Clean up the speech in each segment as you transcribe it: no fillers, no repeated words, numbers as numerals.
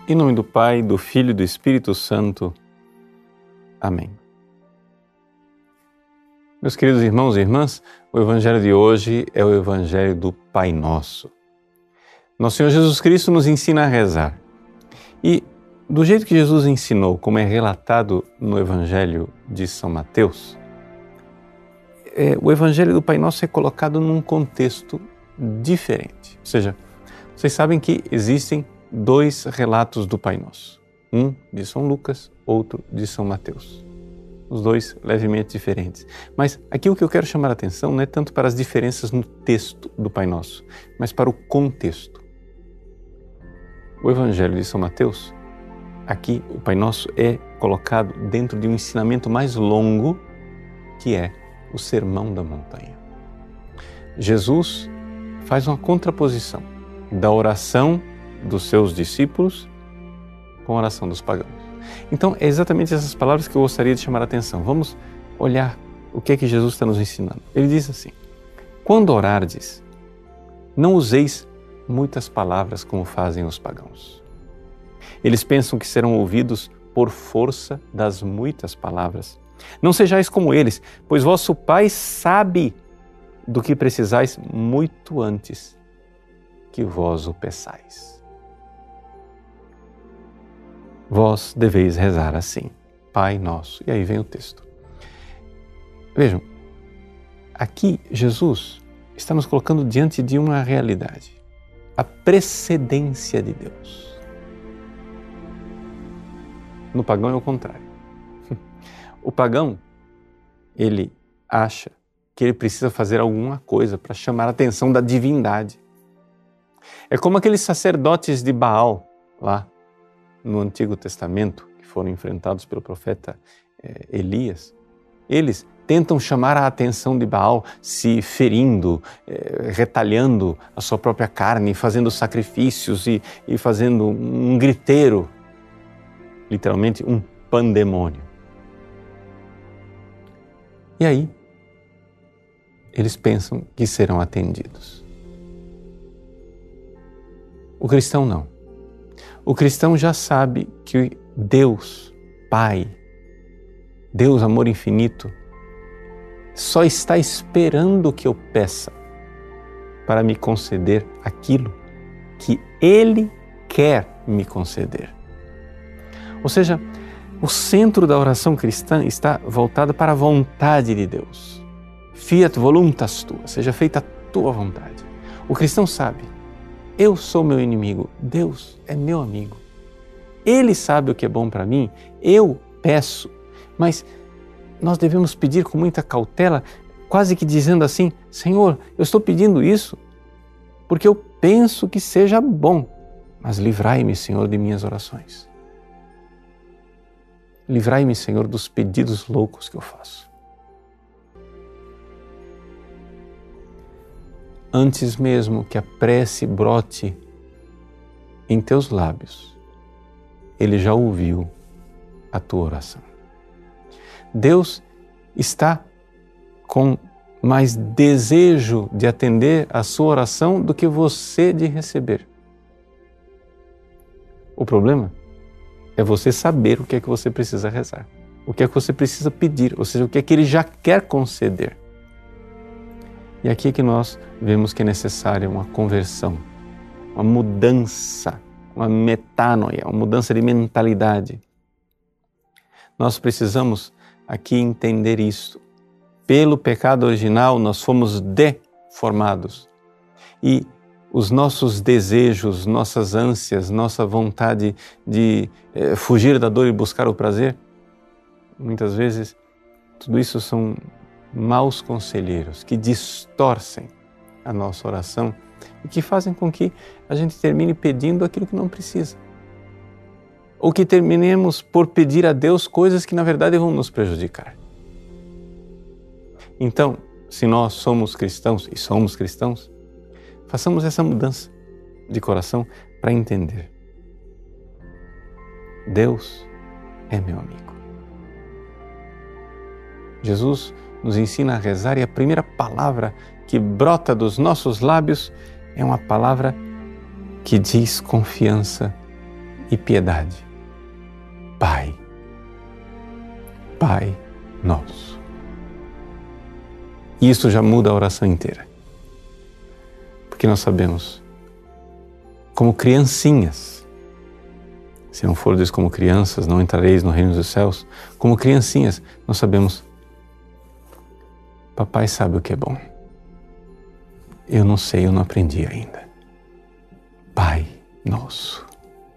Em nome do Pai, do Filho e do Espírito Santo. Amém. Meus queridos irmãos e irmãs, o Evangelho de hoje é o Evangelho do Pai Nosso. Nosso Senhor Jesus Cristo nos ensina a rezar. E do jeito que Jesus ensinou, como é relatado no Evangelho de São Mateus, o Evangelho do Pai Nosso é colocado num contexto diferente. Ou seja, vocês sabem que existem dois relatos do Pai Nosso. Um de São Lucas, outro de São Mateus. Os dois levemente diferentes. Mas aqui o que eu quero chamar a atenção não é tanto para as diferenças no texto do Pai Nosso, mas para o contexto. O Evangelho de São Mateus, aqui o Pai Nosso é colocado dentro de um ensinamento mais longo, que é o Sermão da Montanha. Jesus faz uma contraposição da oração dos seus discípulos com a oração dos pagãos. Então, é exatamente essas palavras que eu gostaria de chamar a atenção. Vamos olhar o que é que Jesus está nos ensinando. Ele diz assim: quando orardes, não useis muitas palavras como fazem os pagãos. Eles pensam que serão ouvidos por força das muitas palavras. Não sejais como eles, pois vosso Pai sabe do que precisais muito antes que vós o peçais. Vós deveis rezar assim, Pai Nosso. E aí vem o texto. Vejam, aqui Jesus está nos colocando diante de uma realidade. A precedência de Deus. No pagão é o contrário. O pagão, ele acha que ele precisa fazer alguma coisa para chamar a atenção da divindade. É como aqueles sacerdotes de Baal lá no Antigo Testamento, que foram enfrentados pelo profeta Elias. Eles tentam chamar a atenção de Baal se ferindo, retalhando a sua própria carne, fazendo sacrifícios e fazendo um griteiro, literalmente um pandemônio. E aí, eles pensam que serão atendidos. O cristão não. O cristão já sabe que Deus, Pai, Deus amor infinito, só está esperando que eu peça para me conceder aquilo que Ele quer me conceder. Ou seja, o centro da oração cristã está voltado para a vontade de Deus. Fiat voluntas tua, seja feita a tua vontade. O cristão sabe, eu sou meu inimigo, Deus é meu amigo. Ele sabe o que é bom para mim, eu peço, mas nós devemos pedir com muita cautela, quase que dizendo assim: Senhor, eu estou pedindo isso porque eu penso que seja bom, mas livrai-me, Senhor, de minhas orações. Livrai-me, Senhor, dos pedidos loucos que eu faço. Antes mesmo que a prece brote em teus lábios, Ele já ouviu a tua oração. Deus está com mais desejo de atender a sua oração do que você de receber. O problema é você saber o que é que você precisa rezar, o que é que você precisa pedir, ou seja, o que é que Ele já quer conceder. E aqui é que nós vemos que é necessária uma conversão, uma mudança, uma metanoia, uma mudança de mentalidade. Nós precisamos aqui entender isso. Pelo pecado original nós fomos deformados e os nossos desejos, nossas ânsias, nossa vontade de fugir da dor e buscar o prazer, muitas vezes tudo isso são maus conselheiros que distorcem a nossa oração e que fazem com que a gente termine pedindo aquilo que não precisa. Ou que terminemos por pedir a Deus coisas que na verdade vão nos prejudicar. Então, se nós somos cristãos, e somos cristãos, façamos essa mudança de coração para entender. Deus é meu amigo. Jesus nos ensina a rezar e a primeira palavra que brota dos nossos lábios é uma palavra que diz confiança e piedade. Pai, Pai Nosso. E isso já muda a oração inteira. Porque nós sabemos, como criancinhas, se não fordes como crianças, não entrareis no reino dos céus. Como criancinhas, nós sabemos, papai sabe o que é bom. Eu não sei, eu não aprendi ainda. Pai Nosso.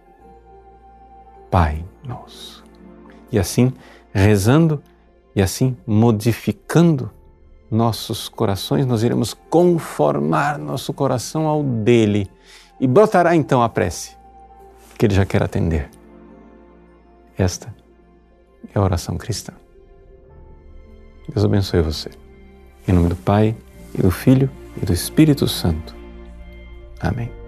Pai Nosso. E assim, rezando e assim modificando nossos corações, nós iremos conformar nosso coração ao dele e brotará então a prece que ele já quer atender. Esta é a oração cristã. Deus abençoe você. Em nome do Pai, e do Filho, e do Espírito Santo. Amém.